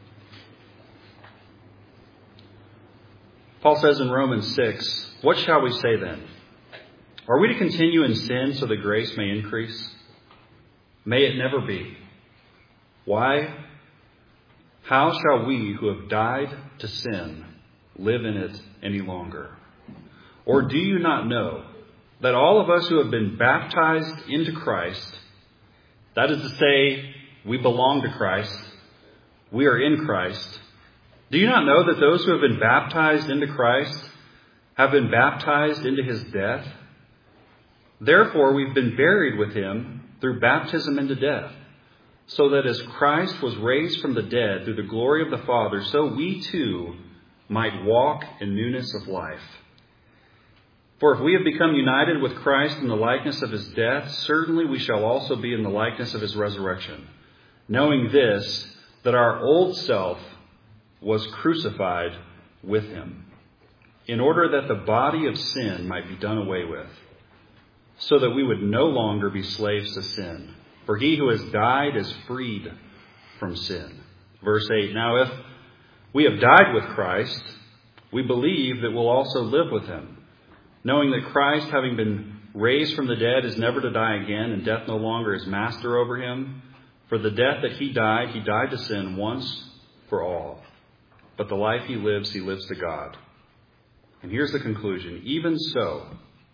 Paul says in Romans six, what shall we say then? Are we to continue in sin so that grace may increase? May it never be. Why? How shall we who have died to sin live in it any longer? Or do you not know that all of us who have been baptized into Christ, that is to say, we belong to Christ, we are in Christ, do you not know that those who have been baptized into Christ have been baptized into his death? Therefore, we've been buried with him through baptism into death, so that as Christ was raised from the dead through the glory of the Father, so we too might walk in newness of life. For if we have become united with Christ in the likeness of his death, certainly we shall also be in the likeness of his resurrection, knowing this, that our old self was crucified with him, in order that the body of sin might be done away with, so that we would no longer be slaves to sin. For he who has died is freed from sin. Verse eight, now if we have died with Christ, we believe that we'll also live with him, knowing that Christ, having been raised from the dead, is never to die again, and death no longer is master over him. For the death that he died, he died to sin once for all. But the life he lives, he lives to God. And here's the conclusion. Even so,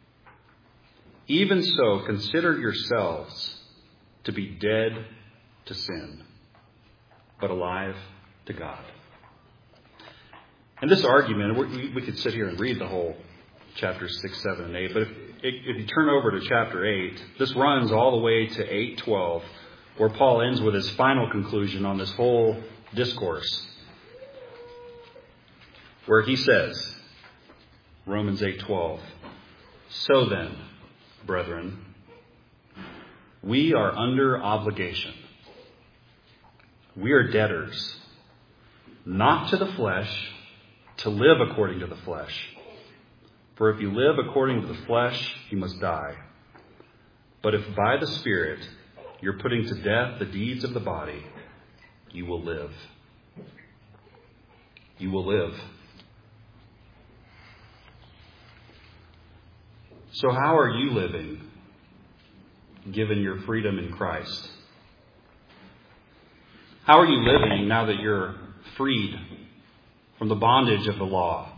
even so, consider yourselves to be dead to sin, but alive to God. And this argument, we, we could sit here and read the whole chapters six, seven, and eight, but if, if you turn over to chapter eight, this runs all the way to eight twelve, where Paul ends with his final conclusion on this whole discourse, where he says, Romans eight twelve, so then, brethren, we are under obligation. We are debtors, not to the flesh, to live according to the flesh. For if you live according to the flesh, you must die. But if by the Spirit you're putting to death the deeds of the body, you will live. You will live. So how are you living, given your freedom in Christ? How are you living now that you're freed from the bondage of the law?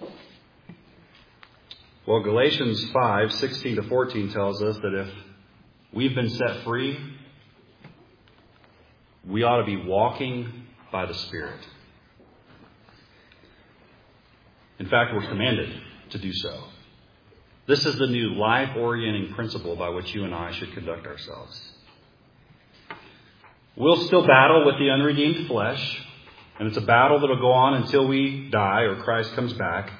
Well, Galatians five, sixteen to fourteen tells us that if we've been set free, we ought to be walking by the Spirit. In fact, we're commanded to do so. This is the new life-orienting principle by which you and I should conduct ourselves. We'll still battle with the unredeemed flesh. And it's a battle that will go on until we die or Christ comes back.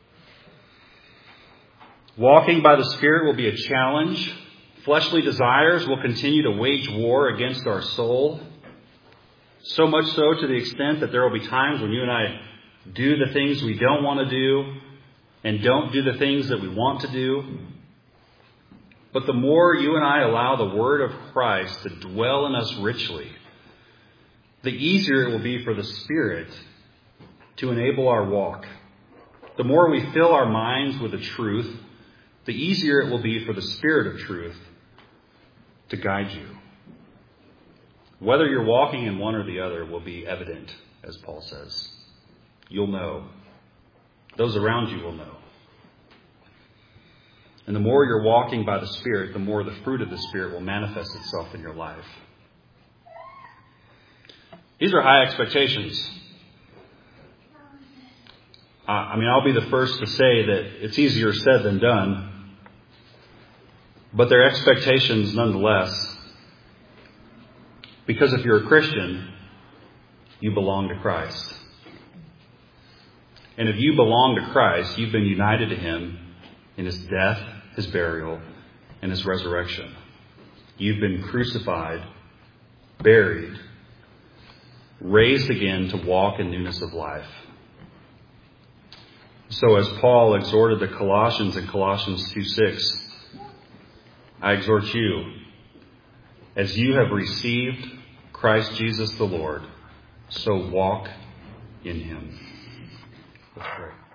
Walking by the Spirit will be a challenge. Fleshly desires will continue to wage war against our soul. So much so to the extent that there will be times when you and I do the things we don't want to do and don't do the things that we want to do. But the more you and I allow the Word of Christ to dwell in us richly, the easier it will be for the Spirit to enable our walk. The more we fill our minds with the truth, the easier it will be for the Spirit of truth to guide you. Whether you're walking in one or the other will be evident, as Paul says. You'll know. Those around you will know. And the more you're walking by the Spirit, the more the fruit of the Spirit will manifest itself in your life. These are high expectations. Uh, I mean, I'll be the first to say that it's easier said than done. But they're expectations nonetheless. Because if you're a Christian, you belong to Christ. And if you belong to Christ, you've been united to Him in His death, His burial, and His resurrection. You've been crucified, buried, raised again to walk in newness of life. So as Paul exhorted the Colossians in Colossians two six, I exhort you, as you have received Christ Jesus the Lord, so walk in Him. Let's pray.